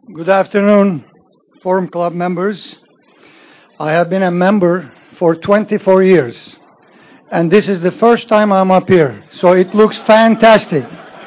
Good afternoon, Forum Club members. I have been a member for 24 years, and this is the first time I'm up here, so it looks fantastic.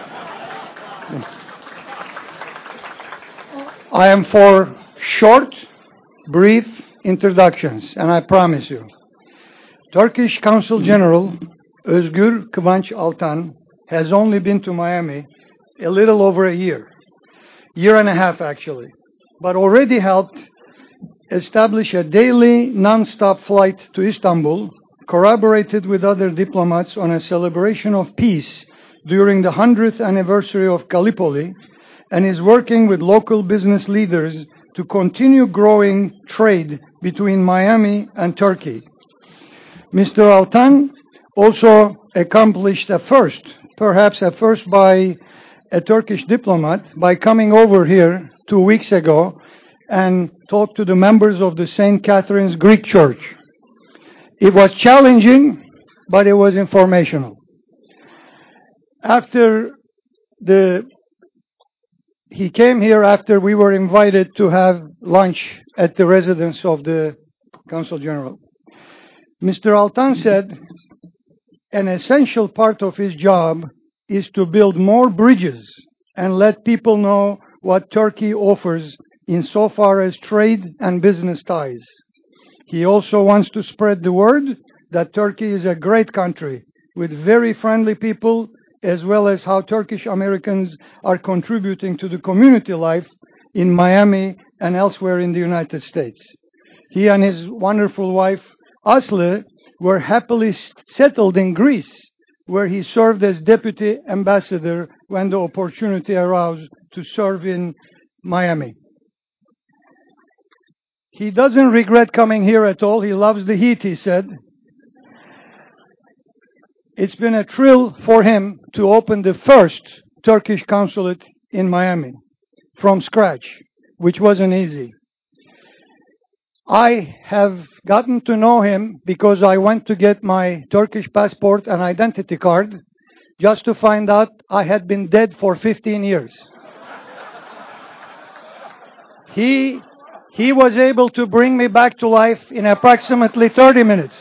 I am for short, brief introductions, and I promise you. Turkish Consul General Özgür Kıvanç Altan has only been to Miami a little over a year and a half actually, but already helped establish a daily non-stop flight to Istanbul, corroborated with other diplomats on a celebration of peace during the 100th anniversary of Gallipoli, and is working with local business leaders to continue growing trade between Miami and Turkey. Mr. Altan also accomplished a first, perhaps a first by a Turkish diplomat, by coming over here 2 weeks ago and talked to the members of the St. Catherine's Greek Church. It was challenging, but it was informational. He came here after we were invited to have lunch at the residence of the Consul General. Mr. Altan said an essential part of his job is to build more bridges and let people know what Turkey offers insofar as trade and business ties. He also wants to spread the word that Turkey is a great country with very friendly people, as well as how Turkish Americans are contributing to the community life in Miami and elsewhere in the United States. He and his wonderful wife, Aslı, were happily settled in Greece, where he served as deputy ambassador when the opportunity arose to serve in Miami. He doesn't regret coming here at all. He loves the heat, he said. It's been a thrill for him to open the first Turkish consulate in Miami from scratch, which wasn't easy. I have gotten to know him because I went to get my Turkish passport and identity card just to find out I had been dead for 15 years. He was able to bring me back to life in approximately 30 minutes.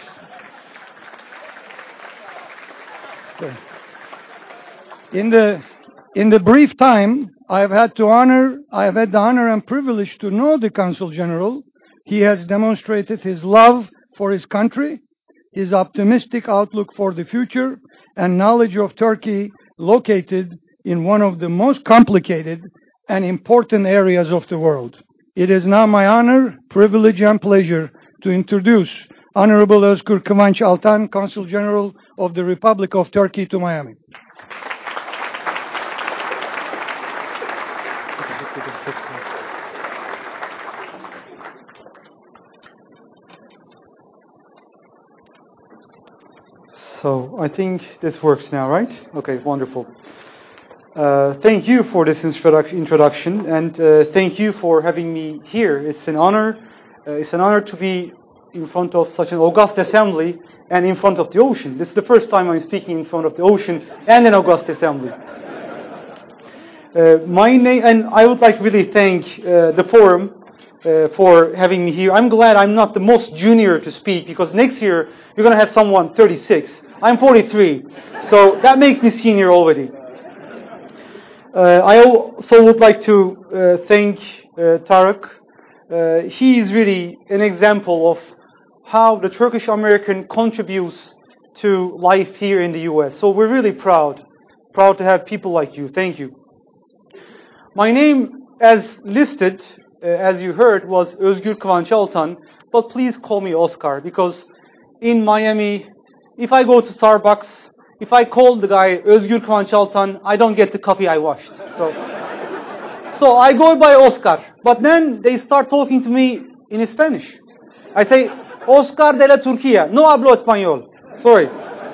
In the brief time I have had the honor and privilege to know the Consul General, he has demonstrated his love for his country, his optimistic outlook for the future, and knowledge of Turkey located in one of the most complicated and important areas of the world. It is now my honor, privilege, and pleasure to introduce Honorable Özgür Kıvanç Altan, Consul General of the Republic of Turkey to Miami. So I think this works now, right? Okay, wonderful. Thank you for this introduction, and thank you for having me here. It's an honor. It's an honor to be in front of such an august assembly and in front of the ocean. This is the first time I'm speaking in front of the ocean and an august assembly. My name, and I would like to really thank the forum for having me here. I'm glad I'm not the most junior to speak, because next year you're going to have someone 36. I'm 43, so that makes me senior already. I also would like to thank Tarık. He is really an example of how the Turkish American contributes to life here in the U.S. So we're really proud to have people like you. Thank you. My name, as listed, as you heard, was Özgür Kıvanç Altan, but please call me Oscar, because in Miami, if I go to Starbucks, if I call the guy Özgür Kıvanç Altan, I don't get the coffee I washed. So I go by Oscar. But then they start talking to me in Spanish. I say, Oscar de la Turquía. No hablo español. Sorry.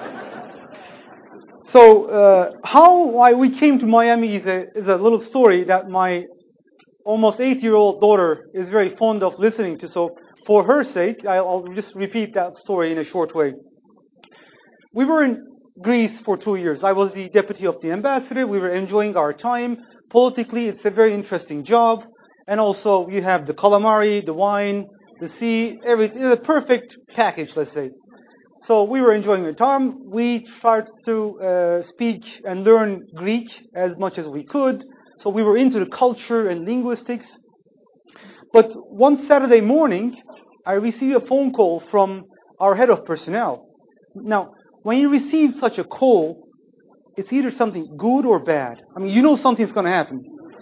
So how we came to Miami is a little story that my almost 8-year-old daughter is very fond of listening to. So for her sake, I'll just repeat that story in a short way. We were in Greece for 2 years. I was the deputy of the ambassador. We were enjoying our time. Politically, it's a very interesting job. and also you have the calamari, the wine, the sea, everything, a perfect package, let's say. So we were enjoying the time. We tried to speak and learn Greek as much as we could. So we were into the culture and linguistics. But one Saturday morning, I received a phone call from our head of personnel. Now, when you receive such a call, it's either something good or bad. I mean, you know something's going to happen.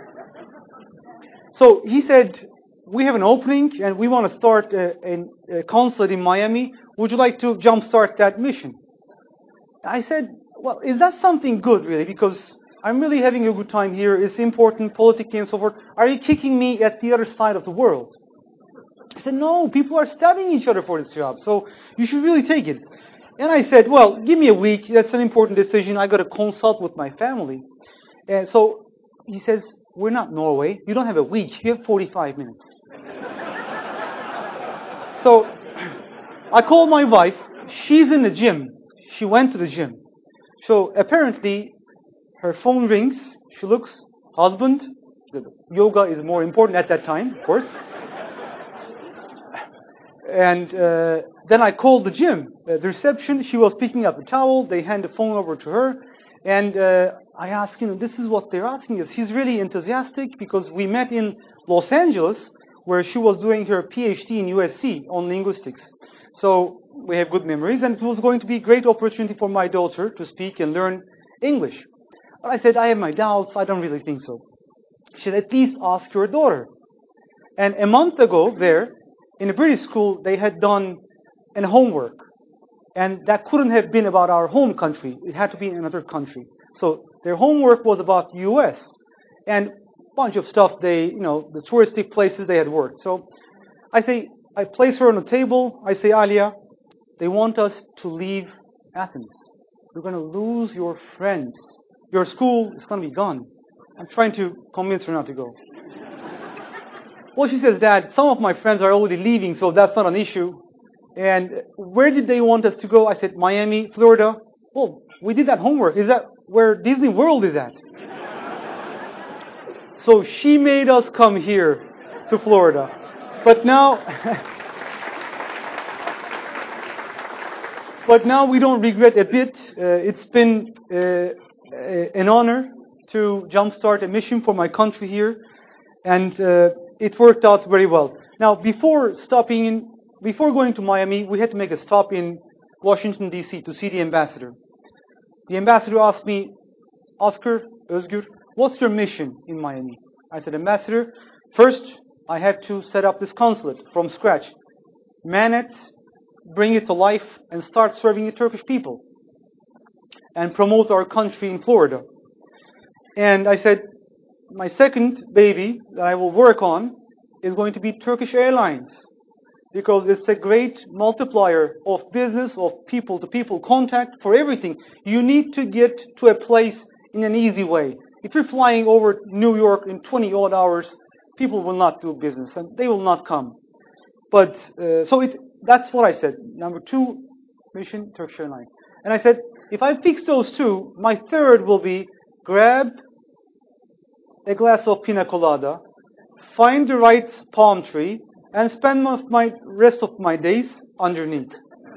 So he said, we have an opening and we want to start a consulate in Miami. Would you like to jumpstart that mission? I said, well, is that something good, really? Because I'm really having a good time here. It's important, politically and so forth. Are you kicking me at the other side of the world? He said, no, people are stabbing each other for this job, so you should really take it. And I said, well, give me a week. That's an important decision. I got to consult with my family. And so he says, we're not Norway. You don't have a week. You have 45 minutes. So I called my wife. She's in the gym. She went to the gym. So apparently her phone rings. She looks, husband. Yoga is more important at that time, of course. And then I called the gym, the reception. She was picking up a towel. They hand the phone over to her. And I asked, this is what they're asking us. She's really enthusiastic because we met in Los Angeles where she was doing her PhD in USC on linguistics. So we have good memories. And it was going to be a great opportunity for my daughter to speak and learn English. But I said, I have my doubts. I don't really think so. She said, at least ask your daughter. And a month ago there, in a British school, they had done an homework. And that couldn't have been about our home country. It had to be in another country. So their homework was about U.S. and a bunch of stuff the touristic places they had worked. So I place her on the table. I say, Alia, they want us to leave Athens. You're going to lose your friends. Your school is going to be gone. I'm trying to convince her not to go. Well, she says, Dad, some of my friends are already leaving, so that's not an issue. And where did they want us to go? I said, Miami, Florida. Well, we did that homework. Is that where Disney World is at? So she made us come here to Florida. But now we don't regret a bit. It's been an honor to jumpstart a mission for my country here. And it worked out very well. Now, before going to Miami, we had to make a stop in Washington, D.C. to see the ambassador. The ambassador asked me, Oscar, Özgür, what's your mission in Miami? I said, Ambassador, first, I have to set up this consulate from scratch. Man it, bring it to life, and start serving the Turkish people. And promote our country in Florida. And I said, my second baby that I will work on is going to be Turkish Airlines. Because it's a great multiplier of business, of people-to-people contact for everything. You need to get to a place in an easy way. If you're flying over New York in 20 odd hours, people will not do business and they will not come. But that's what I said. Number 2, mission, Turkish Airlines. And I said, if I fix those 2, my third will be grab a glass of pina colada, find the right palm tree, and spend my rest of my days underneath.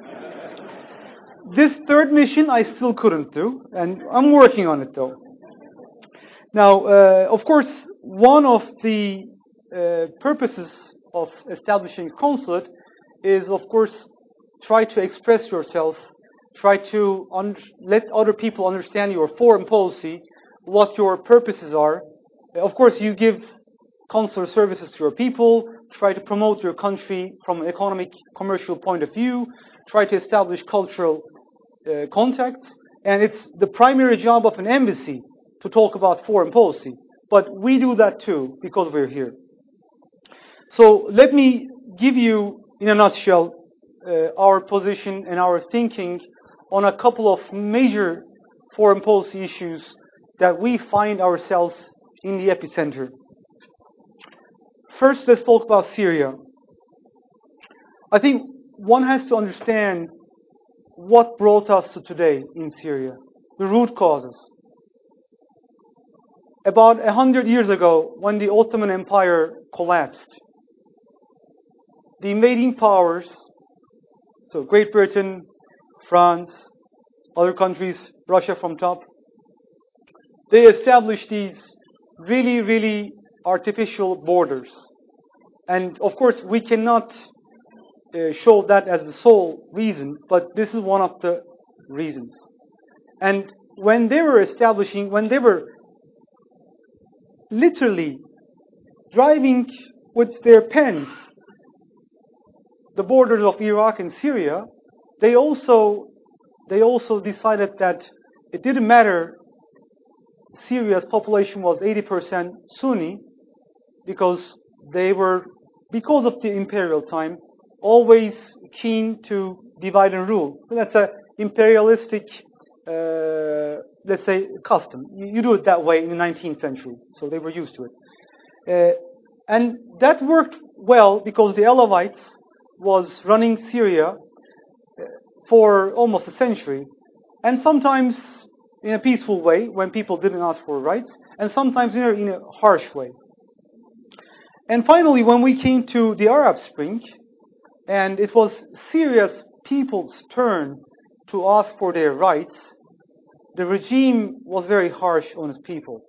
This third mission I still couldn't do, and I'm working on it though. Now, of course, one of the purposes of establishing a consulate is, of course, try to express yourself, try to let other people understand your foreign policy, what your purposes are. Of course, you give consular services to your people, try to promote your country from an economic, commercial point of view, try to establish cultural contacts, and it's the primary job of an embassy to talk about foreign policy. But we do that too, because we're here. So let me give you, in a nutshell, our position and our thinking on a couple of major foreign policy issues that we find ourselves in the epicenter. First, let's talk about Syria. I think one has to understand what brought us to today in Syria, the root causes. about 100 years ago, when the Ottoman Empire collapsed, the invading powers, so Great Britain, France, other countries, Russia from top, they established these really, really artificial borders. And of course, we cannot show that as the sole reason, but this is one of the reasons. And when they were literally driving with their pens the borders of Iraq and Syria, they also decided that it didn't matter. Syria's population was 80% Sunni, because they were, because of the imperial time, always keen to divide and rule. That's an imperialistic, let's say, custom. You do it that way in the 19th century, so they were used to it. And that worked well because the Alawites was running Syria for almost a century, and sometimes in a peaceful way when people didn't ask for rights, and sometimes in a harsh way. And finally, when we came to the Arab Spring, and it was Syria's people's turn to ask for their rights, the regime was very harsh on its people.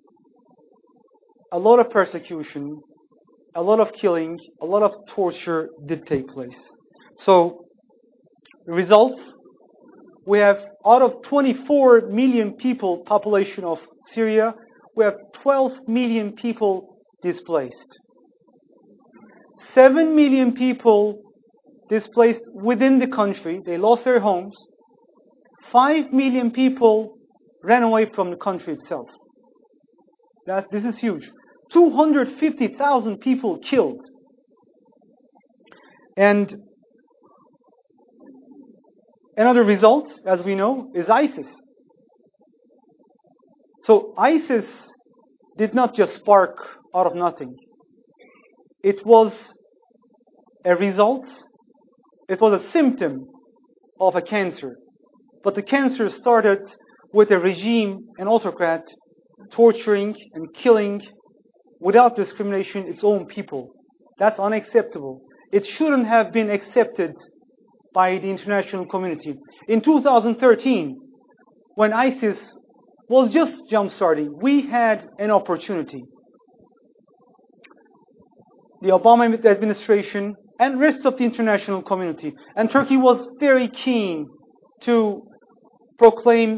A lot of persecution, a lot of killing, a lot of torture did take place. So, the result, we have, out of 24 million people population of Syria, we have 12 million people displaced. 7 million people displaced within the country, they lost their homes. 5 million people ran away from the country itself. This is huge. 250,000 people killed. And another result, as we know, is ISIS. So ISIS did not just spark out of nothing. It was a result, it was a symptom of a cancer. But the cancer started with a regime, an autocrat, torturing and killing without discrimination its own people. That's unacceptable. It shouldn't have been accepted by the international community. In 2013, when ISIS was just jump-starting, we had an opportunity. The Obama administration and rest of the international community, and Turkey was very keen to proclaim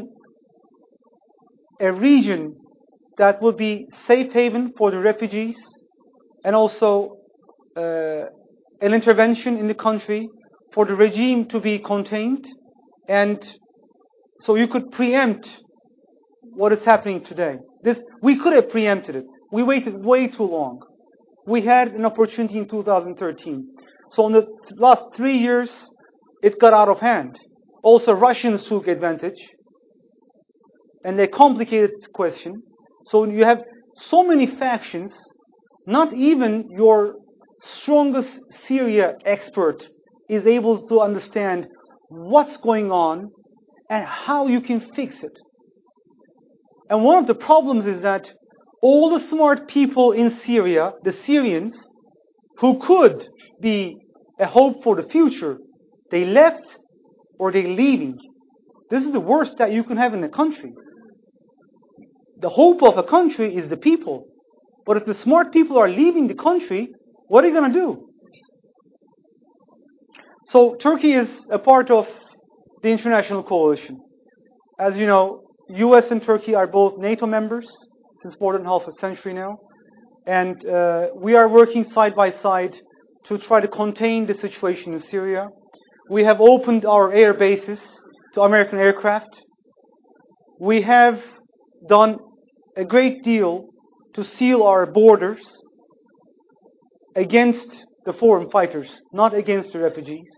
a region that would be safe haven for the refugees, and also an intervention in the country for the regime to be contained, and so you could preempt what is happening today. We could have preempted it. We waited way too long. We had an opportunity in 2013. So in the last 3 years, it got out of hand. Also, Russians took advantage, and they complicated the question. So you have so many factions, not even your strongest Syria expert is able to understand what's going on and how you can fix it. And one of the problems is that all the smart people in Syria, the Syrians, who could be a hope for the future, they left or they're leaving. This is the worst that you can have in a country. The hope of a country is the people. But if the smart people are leaving the country, what are you going to do? So Turkey is a part of the international coalition. As you know, US and Turkey are both NATO members since more than half a century now. And we are working side by side to try to contain the situation in Syria. We have opened our air bases to American aircraft. We have done a great deal to seal our borders against the foreign fighters, not against the refugees.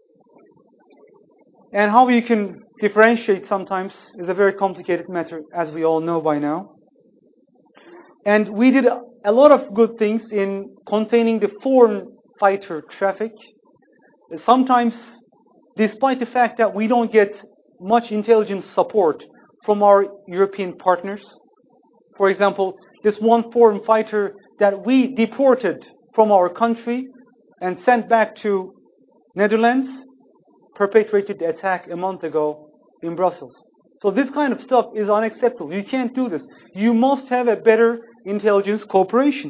And how you can differentiate sometimes is a very complicated matter, as we all know by now. And we did a lot of good things in containing the foreign fighter traffic. Sometimes, despite the fact that we don't get much intelligence support from our European partners, For example, this one foreign fighter that we deported from our country and sent back to Netherlands perpetrated the attack a month ago in Brussels. So this kind of stuff is unacceptable. You can't do this. You must have a better intelligence cooperation.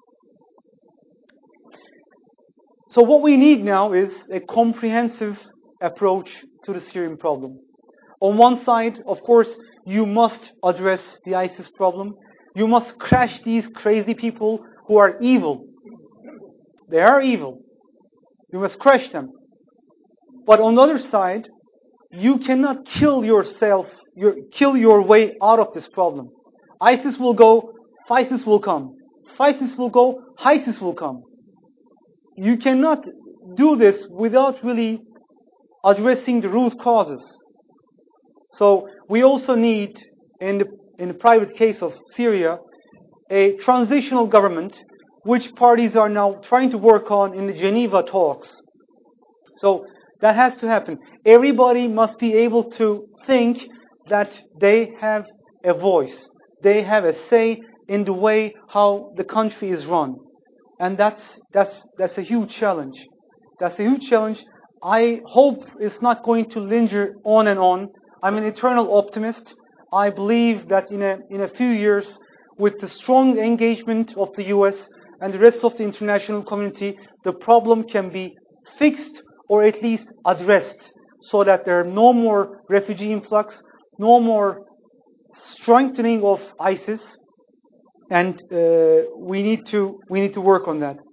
So what we need now is a comprehensive approach to the Syrian problem. On one side, of course, you must address the ISIS problem. You must crush these crazy people who are evil. They are evil. You must crush them. But on the other side, you cannot kill yourself, kill your way out of this problem. ISIS will go, FISIS will come. FISIS will go, HISIS will come. You cannot do this without really addressing the root causes. So we also need, in the private case of Syria, a transitional government, which parties are now trying to work on in the Geneva talks. So that has to happen. Everybody must be able to think that they have a voice. They have a say in the way how the country is run. And that's a huge challenge. That's a huge challenge. I hope it's not going to linger on and on. I'm an eternal optimist. I believe that in a few years, with the strong engagement of the US and the rest of the international community, the problem can be fixed or at least addressed, so that there are no more refugee influx, no more strengthening of ISIS, and we need to work on that.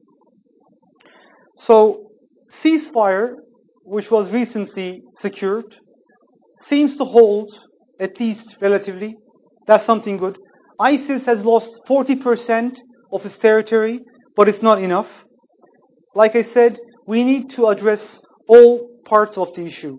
So, ceasefire, which was recently secured, seems to hold, at least relatively. That's something good. ISIS has lost 40% of its territory, but it's not enough. Like I said, we need to address all parts of the issue.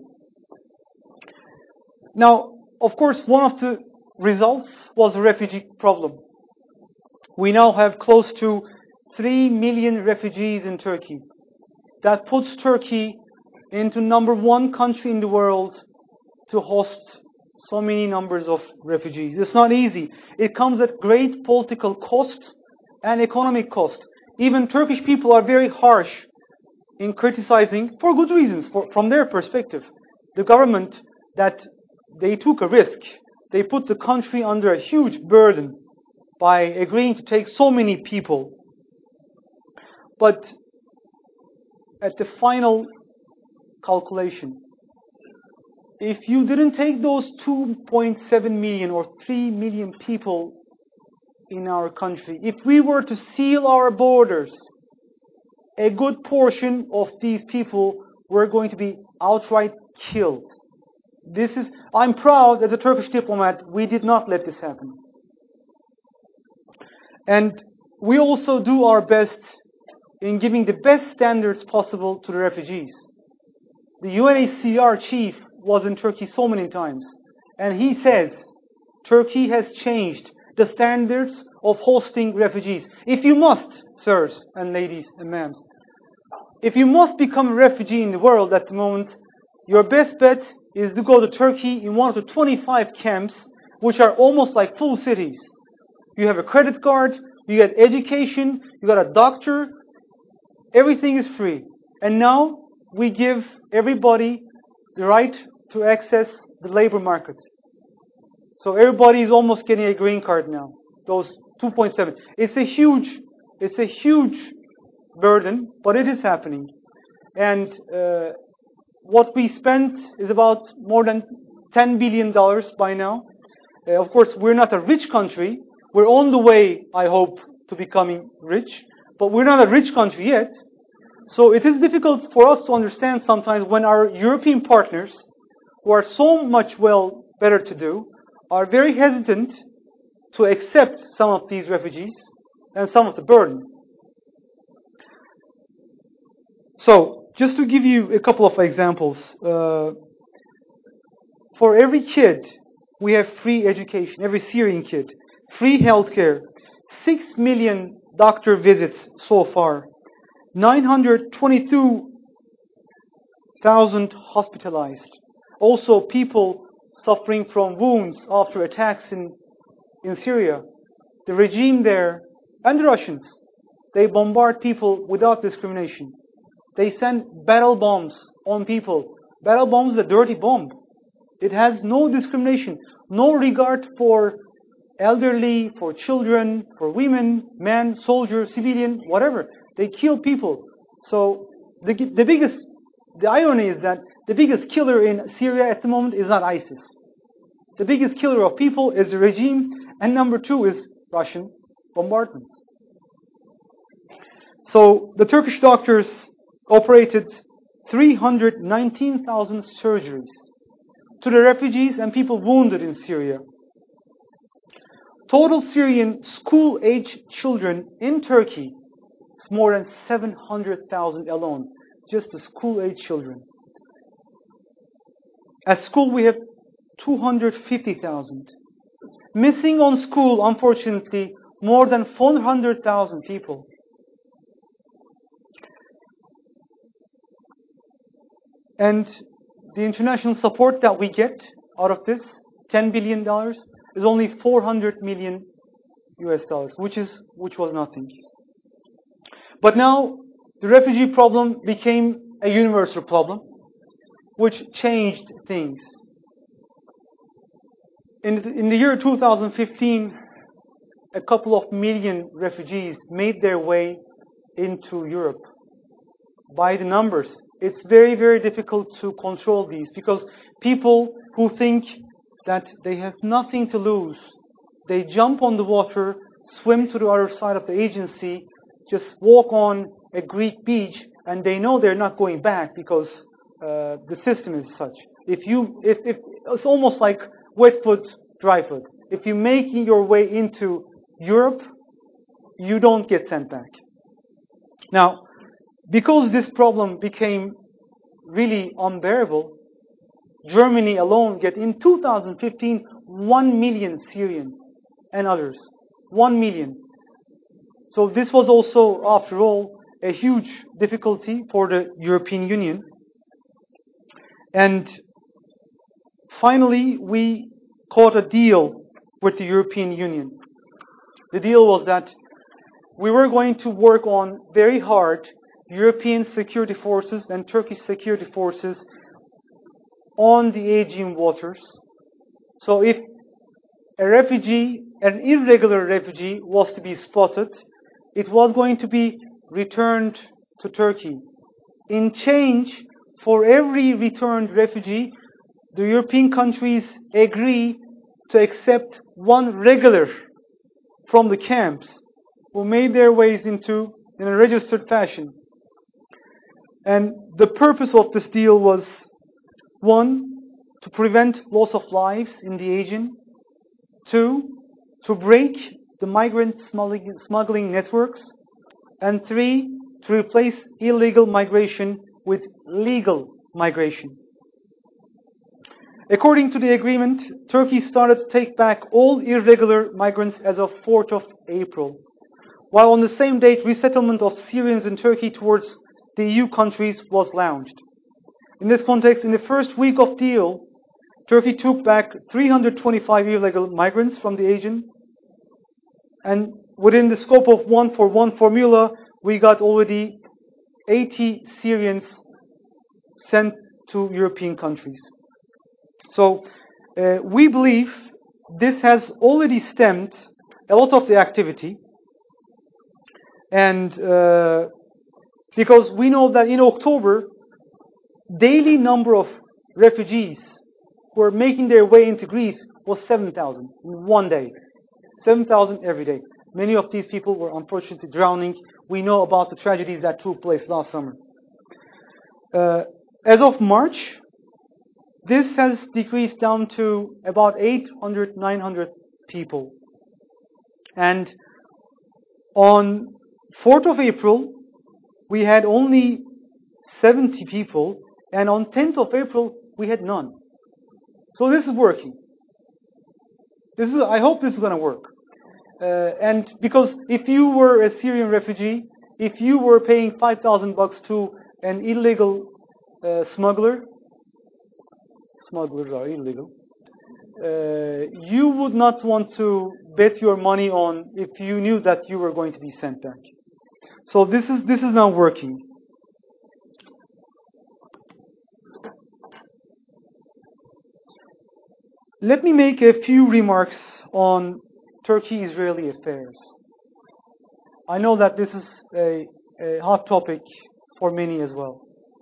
Now, of course, one of the results was the refugee problem. We now have close to 3 million refugees in Turkey. That puts Turkey into #1 country in the world to host so many numbers of refugees. It's not easy. It comes at great political cost and economic cost. Even Turkish people are very harsh in criticizing, for good reasons, from their perspective, the government, that they took a risk. They put the country under a huge burden by agreeing to take so many people. But at the final calculation, if you didn't take those 2.7 million or 3 million people in our country, if we were to seal our borders, a good portion of these people were going to be outright killed. I'm proud as a Turkish diplomat, we did not let this happen. And we also do our best in giving the best standards possible to the refugees. The UNHCR chief was in Turkey so many times, and he says Turkey has changed the standards of hosting refugees. If you must, sirs and ladies and ma'ams, if you must become a refugee in the world at the moment, your best bet is to go to Turkey in one of the 25 camps, which are almost like full cities. You have a credit card, you get education, you got a doctor, everything is free. And now we give everybody the right to access the labor market. So everybody is almost getting a green card now. Those 2.7. It's a huge burden, but it is happening. And what we spent is about more than $10 billion by now. Of course, we're not a rich country. We're on the way, I hope, to becoming rich. But we're not a rich country yet. So it is difficult for us to understand sometimes when our European partners, who are so much better to do, are very hesitant to accept some of these refugees and some of the burden. So, just to give you a couple of examples, for every kid, we have free education, every Syrian kid, free healthcare, 6 million doctor visits so far, 922,000 hospitalized. Also, people suffering from wounds after attacks in Syria. the regime there, and the Russians, they bombard people without discrimination. They send barrel bombs on people. Barrel bomb is a dirty bomb. It has no discrimination, no regard for elderly, for children, for women, men, soldier, civilian, whatever. They kill people. So the irony is that the biggest killer in Syria at the moment is not ISIS. The biggest killer of people is the regime, and number two is Russian bombardments. So the Turkish doctors operated 319,000 surgeries to the refugees and people wounded in Syria. Total Syrian school-age children in Turkey is more than 700,000 alone, just the school-age children. At school we have 250,000. Missing on school, unfortunately, more than 400,000 people. And the international support that we get out of this, $10 billion, is only 400 million US dollars, which was nothing. But now the refugee problem became a universal problem, which changed things. In the year 2015, a couple of million refugees made their way into Europe. By the numbers, it's very, very difficult to control these because people who think that they have nothing to lose, they jump on the water, swim to the other side of the agency, just walk on a Greek beach, and they know they're not going back because the system is such. If it's almost like wet foot, dry foot. If you make your way into Europe, you don't get sent back. Now, because this problem became really unbearable, Germany alone get in 2015 1 million Syrians and others. 1 million. So this was also, after all, a huge difficulty for the European Union. And finally, we caught a deal with the European Union. The deal was that we were going to work on very hard European security forces and Turkish security forces on the Aegean waters. So if a refugee, an irregular refugee, was to be spotted, it was going to be returned to Turkey. In change, for every returned refugee, the European countries agree to accept one regular from the camps who made their ways into in a registered fashion. And the purpose of this deal was, one, to prevent loss of lives in the Aegean. Two, to break the migrant smuggling networks. And three, to replace illegal migration with legal migration. According to the agreement, Turkey started to take back all irregular migrants as of 4th of April. While on the same date, resettlement of Syrians in Turkey towards the EU countries was launched. In this context, in the first week of deal, Turkey took back 325 illegal migrants from the Aegean. And within the scope of 1-for-1 formula, we got already 80 Syrians sent to European countries. So we believe this has already stemmed a lot of the activity. And because we know that in October, daily number of refugees who are making their way into Greece was 7,000 in one day. 7,000 every day. Many of these people were unfortunately drowning. We know about the tragedies that took place last summer. As of March, this has decreased down to about 800, 900 people. And on 4th of April, we had only 70 people, and on 10th of April, we had none. So this is working. I hope this is going to work. And because if you were a Syrian refugee, if you were paying $5,000 to an illegal smuggler, smugglers are illegal, you would not want to bet your money on if you knew that you were going to be sent back. So this is not working. Let me make a few remarks on Turkey-Israeli affairs. I know that this is a hot topic for many as well.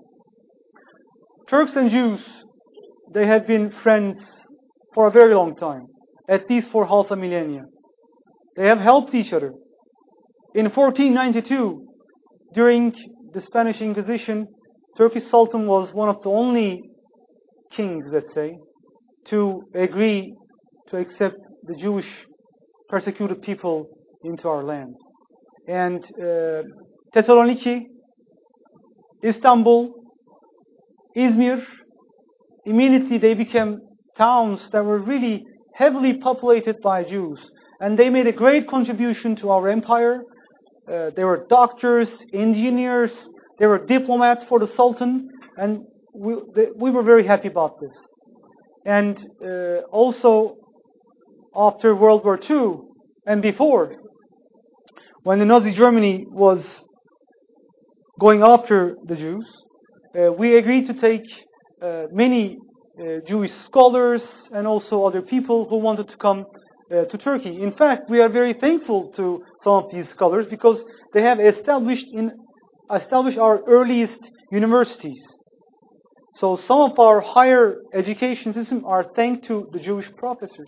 Turks and Jews, they have been friends for a very long time, at least for half a millennia. They have helped each other. In 1492, during the Spanish Inquisition, Turkish Sultan was one of the only kings, let's say, to agree to accept the Jewish persecuted people into our lands. And Thessaloniki, Istanbul, Izmir, immediately they became towns that were really heavily populated by Jews. And they made a great contribution to our empire. They were doctors, engineers, they were diplomats for the Sultan, and we were very happy about this. And also, after World War II and before, when the Nazi Germany was going after the Jews, we agreed to take many Jewish scholars and also other people who wanted to come to Turkey. In fact, we are very thankful to some of these scholars because they have established our earliest universities. So some of our higher education system are thanks to the Jewish professors.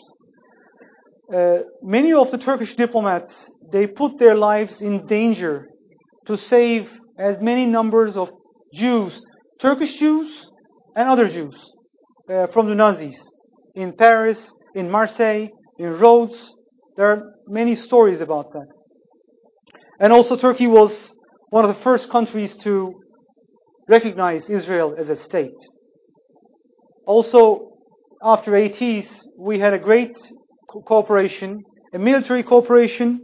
Many of the Turkish diplomats, they put their lives in danger to save as many numbers of Jews, Turkish Jews and other Jews, from the Nazis. In Paris, in Marseille, in Rhodes, there are many stories about that. And also Turkey was one of the first countries to recognize Israel as a state. Also, after 80s, we had a great cooperation, a military cooperation,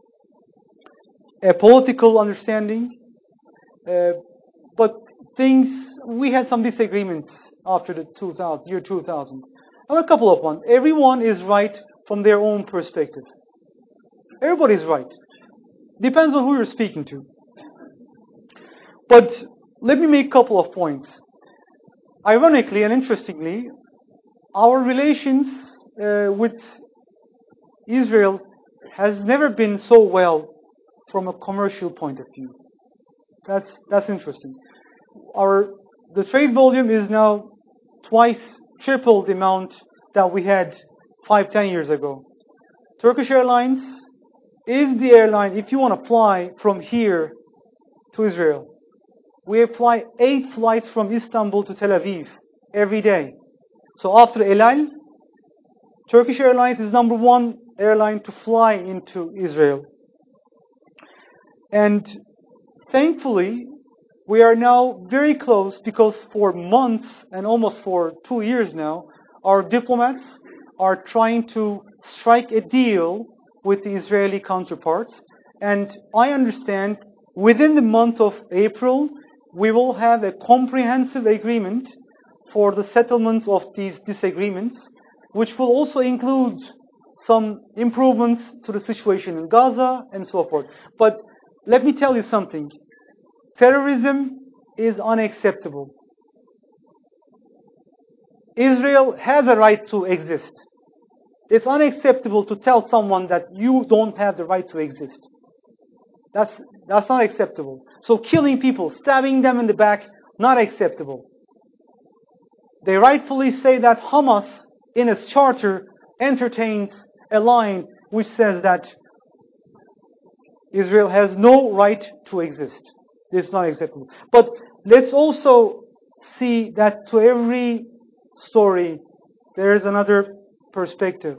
a political understanding, but we had some disagreements after the year 2000. And a couple of ones. Everyone is right from their own perspective. Everybody is right. Depends on who you're speaking to. But let me make a couple of points. Ironically and interestingly, our relations with Israel has never been so well from a commercial point of view. That's interesting. The trade volume is now triple the amount that we had 5-10 years ago. Turkish Airlines is the airline, if you want to fly from here to Israel. We fly 8 flights from Istanbul to Tel Aviv every day. So after El Al, Turkish Airlines is number one airline to fly into Israel. And thankfully, we are now very close because for months and almost for 2 years now, our diplomats are trying to strike a deal with the Israeli counterparts. And I understand within the month of April, we will have a comprehensive agreement for the settlement of these disagreements, which will also include some improvements to the situation in Gaza and so forth. But let me tell you something. Terrorism is unacceptable. Israel has a right to exist. It's unacceptable to tell someone that you don't have the right to exist. That's not acceptable. So killing people, stabbing them in the back, not acceptable. They rightfully say that Hamas, in its charter, entertains a line which says that Israel has no right to exist. This is not acceptable. But let's also see that to every story, there is another perspective.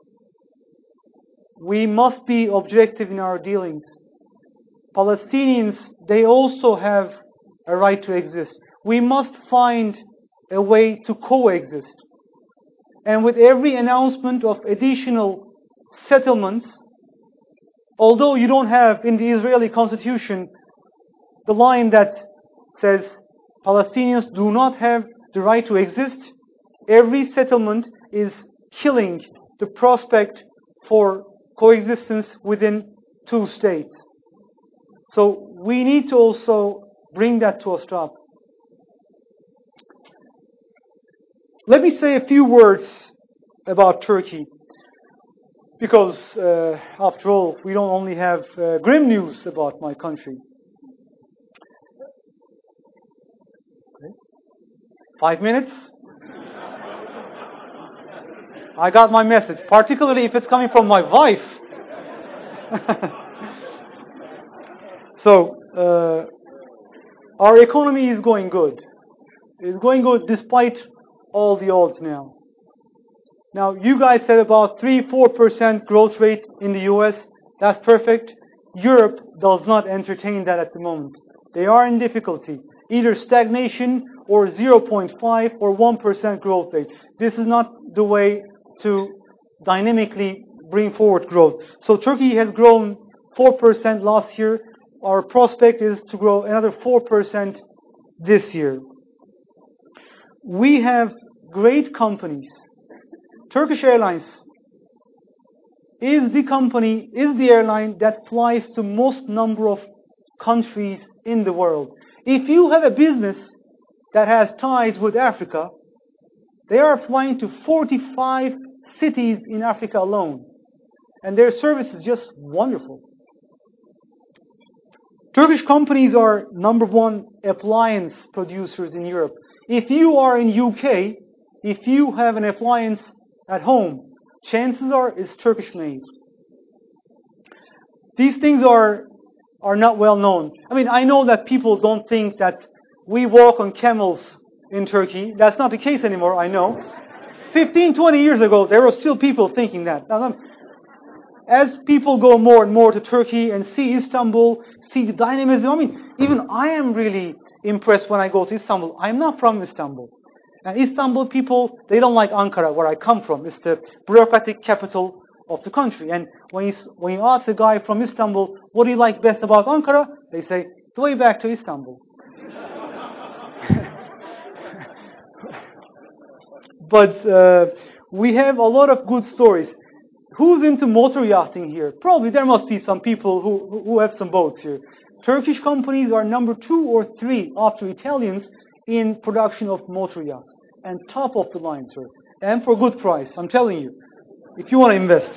We must be objective in our dealings. Palestinians, they also have a right to exist. We must find a way to coexist. And with every announcement of additional settlements, although you don't have in the Israeli constitution the line that says Palestinians do not have the right to exist, every settlement is killing the prospect for coexistence within two states. So we need to also bring that to a stop. Let me say a few words about Turkey, because after all, we don't only have grim news about my country. 5 minutes? I got my message, particularly if it's coming from my wife. So, our economy is going good. It's going good despite all the odds now. Now, you guys said about 3-4% growth rate in the US. That's perfect. Europe does not entertain that at the moment. They are in difficulty. Either stagnation or 0.5 or 1% growth rate. This is not the way to dynamically bring forward growth. So Turkey has grown 4% last year. Our prospect is to grow another 4% this year. We have great companies. Turkish Airlines is the airline that flies to most number of countries in the world. If you have a business that has ties with Africa, they are flying to 45 cities in Africa alone. And their service is just wonderful. Turkish companies are number one appliance producers in Europe. If you are in UK, if you have an appliance at home, chances are it's Turkish made. These things are not well known. I mean, I know that people don't think that we walk on camels in Turkey. That's not the case anymore, I know. 15, 20 years ago, there were still people thinking that. Now, as people go more and more to Turkey and see Istanbul, see the dynamism, I mean, even I am really impressed when I go to Istanbul. I'm not from Istanbul. And Istanbul people, they don't like Ankara, where I come from. It's the bureaucratic capital of the country. And when you ask a guy from Istanbul, what do you like best about Ankara? They say, the way back to Istanbul. But we have a lot of good stories. Who's into motor yachting here? Probably there must be some people who have some boats here. Turkish companies are number 2 or 3 after Italians in production of motor yachts. And top of the line, sir. And for good price, I'm telling you. If you want to invest.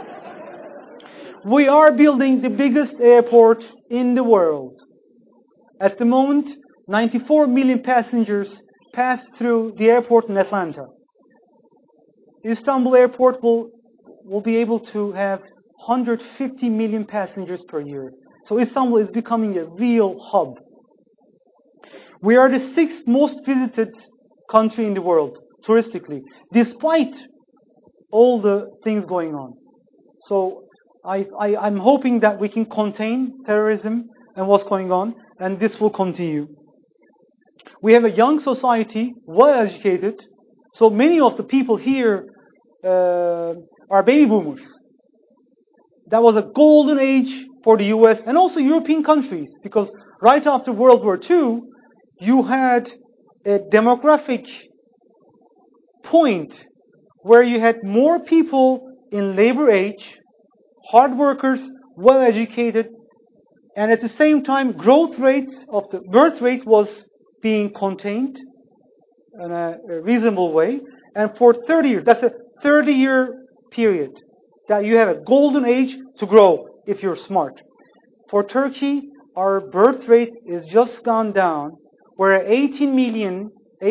We are building the biggest airport in the world. At the moment, 94 million passengers pass through the airport in Atlanta. Istanbul Airport will be able to have 150 million passengers per year. So Istanbul is becoming a real hub. We are the 6th most visited country in the world, touristically, despite all the things going on. So I'm hoping that we can contain terrorism and what's going on, and this will continue. We have a young society, well educated, so many of the people here are baby boomers. That was a golden age for the US and also European countries, because right after World War II, you had a demographic point where you had more people in labor age, hard workers, well educated, and at the same time, growth rates of the birth rate was being contained in a reasonable way. And for 30 years, that's a 30-year period that you have a golden age to grow if you're smart. For Turkey, our birth rate is just gone down. We're at 18 million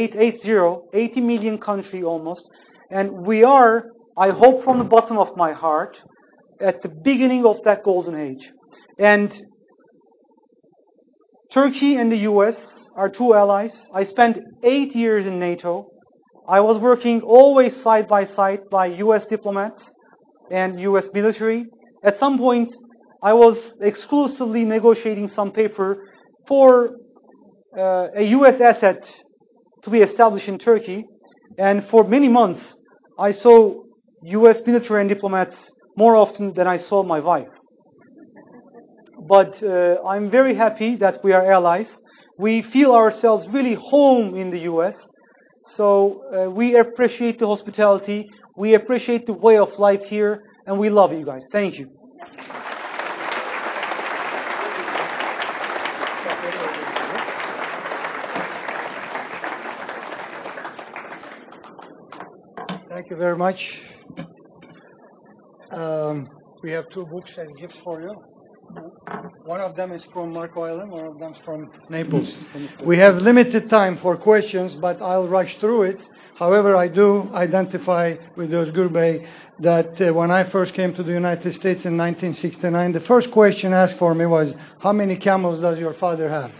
country almost. And we are, I hope from the bottom of my heart, at the beginning of that golden age. And Turkey and the US are two allies. I spent 8 years in NATO. I was working always side by side by US diplomats and US military. At some point, I was exclusively negotiating some paper for a US asset to be established in Turkey. And for many months, I saw US military and diplomats more often than I saw my wife. But I'm very happy that we are allies. We feel ourselves really home in the US. So we appreciate the hospitality. We appreciate the way of life here. and we love you guys. Thank you. Thank you very much. We have two books as gifts for you. One of them is from Marco Island, one of them is from Naples. We have limited time for questions, but I'll rush through it. However, I do identify with Özgür Bey that when I first came to the United States in 1969, the first question asked for me was, how many camels does your father have?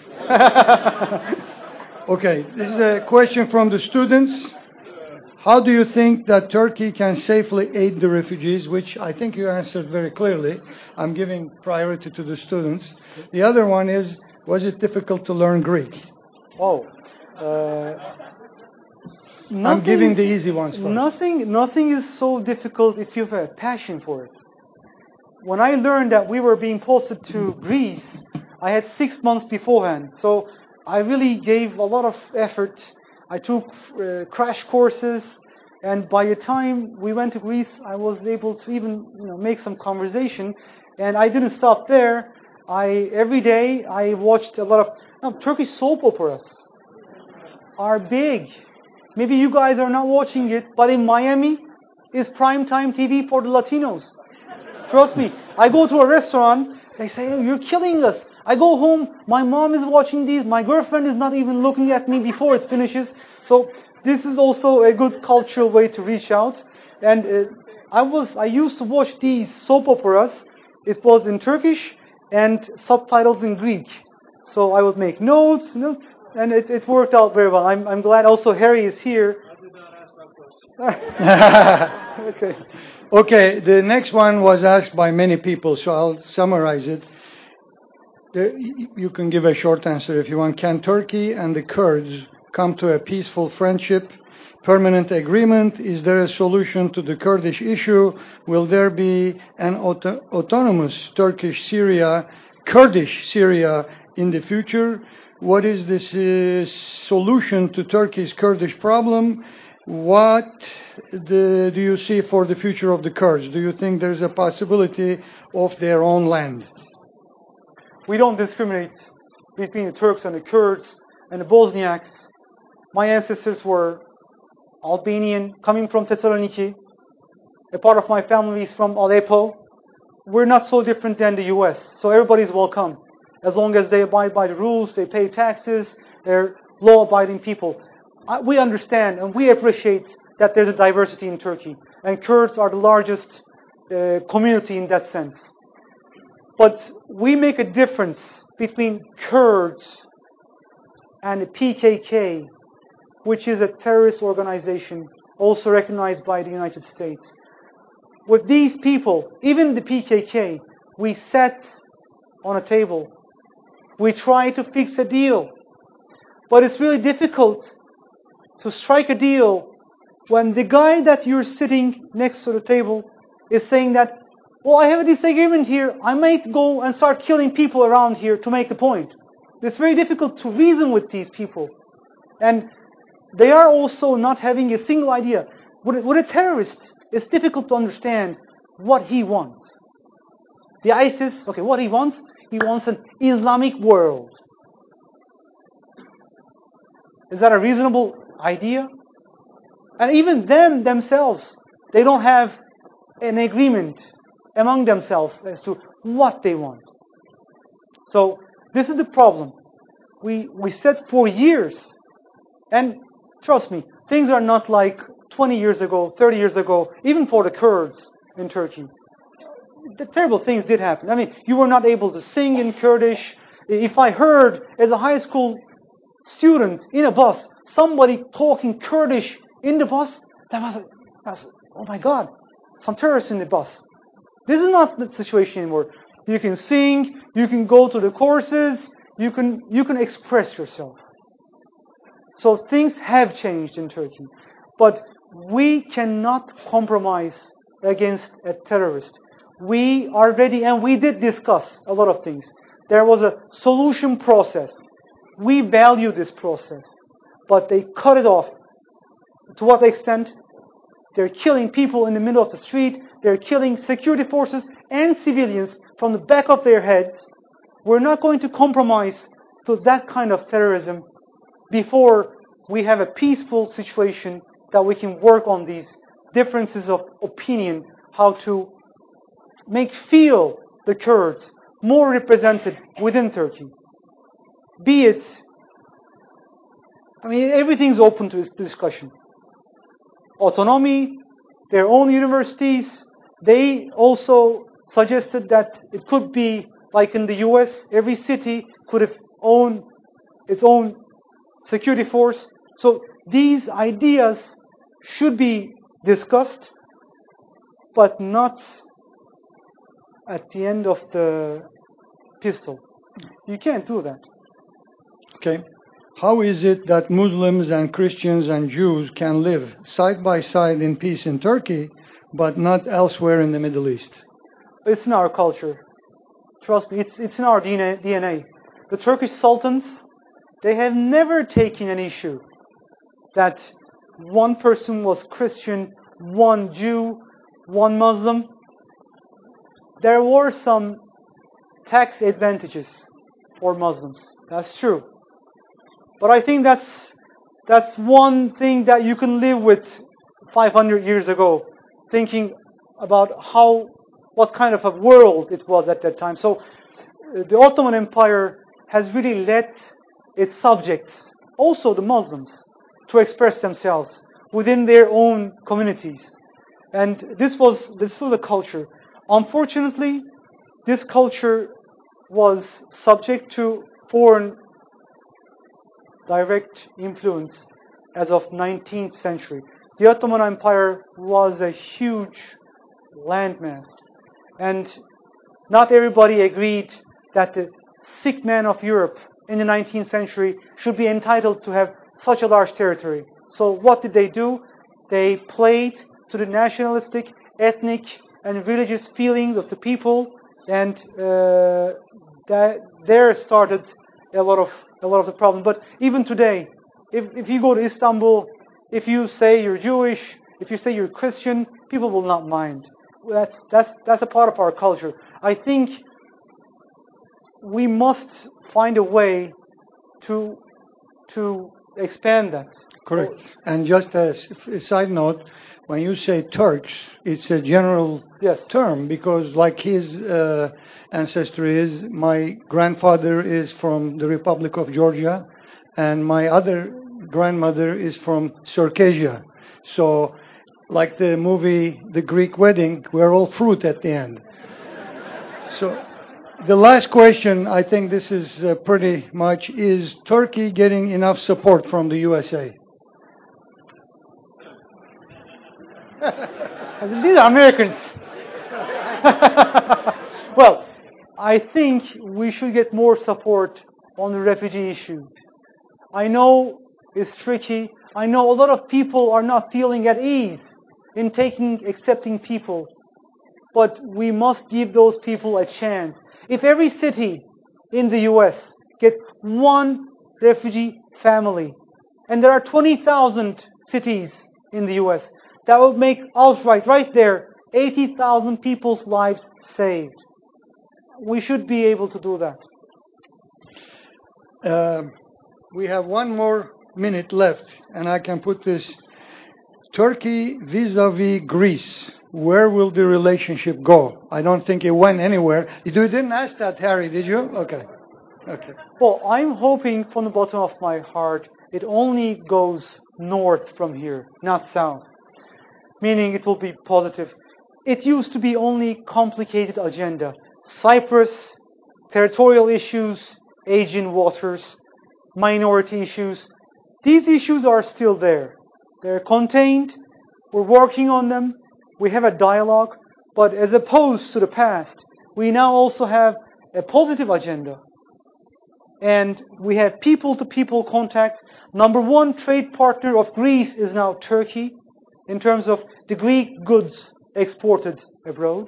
Okay, this is a question from the students. How do you think that Turkey can safely aid the refugees, which I think you answered very clearly. I'm giving priority to the students. The other one is, was it difficult to learn Greek? Oh. I'm giving the easy ones first. Nothing is so difficult if you have a passion for it. When I learned that we were being posted to Greece, I had 6 months beforehand. So I really gave a lot of effort. I took crash courses, and by the time we went to Greece, I was able to even make some conversation. And I didn't stop there. Every day I watched a lot of Turkish soap operas. Are big. Maybe you guys are not watching it, but in Miami, it's primetime TV for the Latinos. Trust me. I go to a restaurant, they say, oh, you're killing us. I go home, my mom is watching these, my girlfriend is not even looking at me before it finishes. So this is also a good cultural way to reach out. And I used to watch these soap operas. It was in Turkish and subtitles in Greek. So I would make notes, and it worked out very well. I'm glad also Harry is here. I did not ask that question. Okay. Okay, the next one was asked by many people, so I'll summarize it. You can give a short answer if you want. Can Turkey and the Kurds come to a peaceful friendship, permanent agreement? Is there a solution to the Kurdish issue? Will there be an autonomous Kurdish Syria in the future? What is the solution to Turkey's Kurdish problem? What do you see for the future of the Kurds? Do you think there's a possibility of their own land? We don't discriminate between the Turks and the Kurds and the Bosniaks. My ancestors were Albanian, coming from Thessaloniki. A part of my family is from Aleppo. We're not so different than the US, so everybody's welcome. As long as they abide by the rules, they pay taxes, they're law-abiding people. We understand and we appreciate that there's a diversity in Turkey. And Kurds are the largest community in that sense. But we make a difference between Kurds and the PKK, which is a terrorist organization, also recognized by the United States. With these people, even the PKK, we sat on a table. We try to fix a deal. But it's really difficult to strike a deal when the guy that you're sitting next to the table is saying that, well, I have a disagreement here. I might go and start killing people around here to make the point. It's very difficult to reason with these people. And they are also not having a single idea. With a terrorist, it's difficult to understand what he wants. The ISIS, okay, what he wants an Islamic world. Is that a reasonable idea? And even themselves, they don't have an agreement among themselves as to what they want. So this is the problem. We said for years, and trust me, things are not like 20 years ago, 30 years ago, even for the Kurds in Turkey. The terrible things did happen. I mean, you were not able to sing in Kurdish. If I heard as a high school student in a bus, somebody talking Kurdish in the bus, that was oh my God, some terrorists in the bus. This is not the situation anymore. You can sing, you can go to the courses, you can express yourself. So things have changed in Turkey. But we cannot compromise against a terrorist. We are ready, and we did discuss a lot of things. There was a solution process. We value this process. But they cut it off. To what extent? They're killing people in the middle of the street. They're killing security forces and civilians from the back of their heads. We're not going to compromise to that kind of terrorism before we have a peaceful situation that we can work on these differences of opinion, how to make feel the Kurds more represented within Turkey. Be it, everything's open to discussion. Autonomy, their own universities. They also suggested that it could be like in the US, every city could have its own security force. So these ideas should be discussed, but not at the end of the pistol. You can't do that. Okay. How is it that Muslims and Christians and Jews can live side by side in peace in Turkey, but not elsewhere in the Middle East? It's in our culture. Trust me, it's in our DNA. The Turkish sultans, they have never taken an issue that one person was Christian, one Jew, one Muslim. There were some tax advantages for Muslims. That's true. But I think that's one thing that you can live with 500 years ago, thinking about what kind of a world it was at that time. So the Ottoman Empire has really let its subjects, also the Muslims, to express themselves within their own communities. And this was a culture. Unfortunately, this culture was subject to foreign direct influence as of 19th century. The Ottoman Empire was a huge landmass, and not everybody agreed that the sick man of Europe in the 19th century should be entitled to have such a large territory. So what did they do? They played to the nationalistic, ethnic, and religious feelings of the people, and there started a lot of the problem. But even today, if you go to Istanbul, if you say you're Jewish, if you say you're Christian, people will not mind. That's a part of our culture. I think we must find a way to expand that. Correct. And just as a side note, when you say Turks, it's a general term, because like his ancestry is, my grandfather is from the Republic of Georgia, and my other grandmother is from Circassia. So, like the movie The Greek Wedding, we're all fruit at the end. So, the last question, I think this is pretty much, is Turkey getting enough support from the USA? These are Americans. Well, I think we should get more support on the refugee issue. I know it's tricky. I know a lot of people are not feeling at ease in accepting people. But we must give those people a chance. If every city in the US gets one refugee family, and there are 20,000 cities in the US, that would make outright, right there, 80,000 people's lives saved. We should be able to do that. We have one more minute left, and I can put this. Turkey vis-a-vis Greece. Where will the relationship go? I don't think it went anywhere. You didn't ask that, Harry, did you? Okay. Well, I'm hoping from the bottom of my heart it only goes north from here, not south. Meaning it will be positive. It used to be only complicated agenda. Cyprus, territorial issues, Aegean waters, minority issues. These issues are still there. They're contained. We're working on them. We have a dialogue. But as opposed to the past, we now also have a positive agenda. And we have people-to-people contacts. Number one trade partner of Greece is now Turkey, in terms of the Greek goods exported abroad.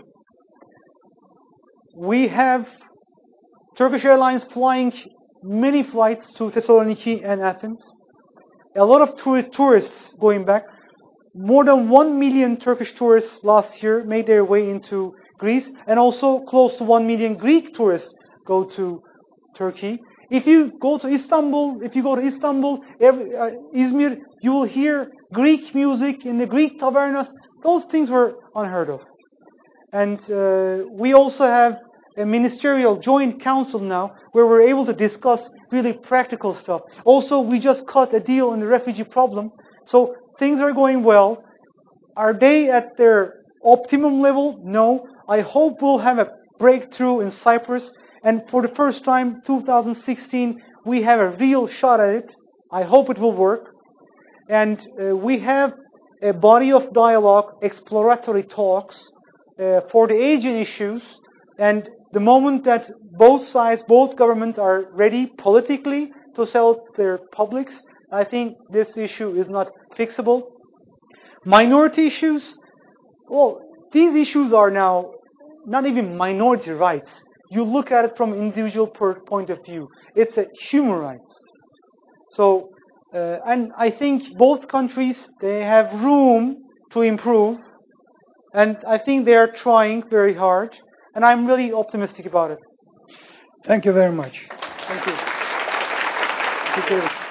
We have Turkish Airlines flying many flights to Thessaloniki and Athens. A lot of tourists going back. more than 1 million Turkish tourists last year made their way into Greece, and also close to 1 million Greek tourists go to Turkey. If you go to Istanbul, Izmir, you will hear Greek music in the Greek tavernas. Those things were unheard of. And we also have a ministerial joint council now where we're able to discuss really practical stuff. Also, we just cut a deal on the refugee problem. So things are going well. Are they at their optimum level? No. I hope we'll have a breakthrough in Cyprus. And for the first time, 2016, we have a real shot at it. I hope it will work. And we have a body of dialogue, exploratory talks for the Asian issues. And the moment that both sides, both governments are ready politically to sell their publics, I think this issue is not fixable. Minority issues, well, these issues are now not even minority rights. You look at it from an individual point of view. It's a human rights. So, and I think both countries, they have room to improve. And I think they are trying very hard. And I'm really optimistic about it. Thank you very much. Thank you. Thank you.